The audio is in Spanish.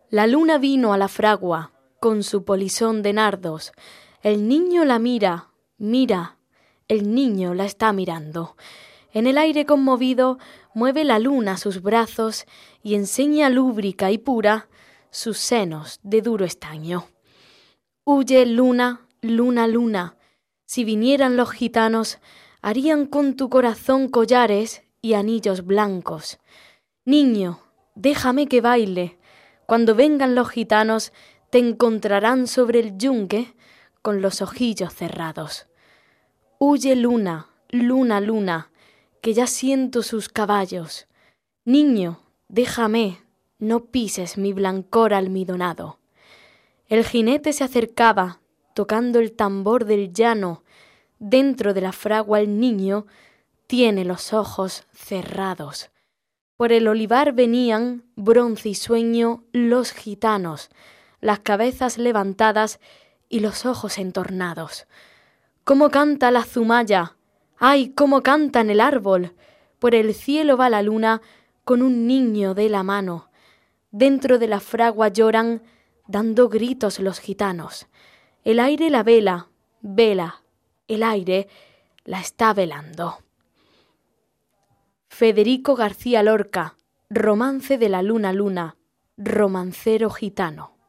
La luna vino a la fragua con su polizón de nardos. El niño la mira, mira, el niño la está mirando. En el aire conmovido mueve la luna sus brazos y enseña lúbrica y pura sus senos de duro estaño. Huye, luna, luna, luna. Si vinieran los gitanos, harían con tu corazón collares y anillos blancos. Niño, déjame que baile. Cuando vengan los gitanos, te encontrarán sobre el yunque con los ojillos cerrados. Huye, luna, luna, luna, que ya siento sus caballos. Niño, déjame, no pises mi blancor almidonado. El jinete se acercaba, tocando el tambor del llano. Dentro de la fragua el niño tiene los ojos cerrados. Por el olivar venían, bronce y sueño, los gitanos, las cabezas levantadas y los ojos entornados. ¿Cómo canta la zumaya? ¡Ay, cómo canta en el árbol! Por el cielo va la luna con un niño de la mano. Dentro de la fragua lloran, dando gritos los gitanos. El aire la vela, vela, el aire la está velando. Federico García Lorca, Romance de la luna luna, romancero gitano.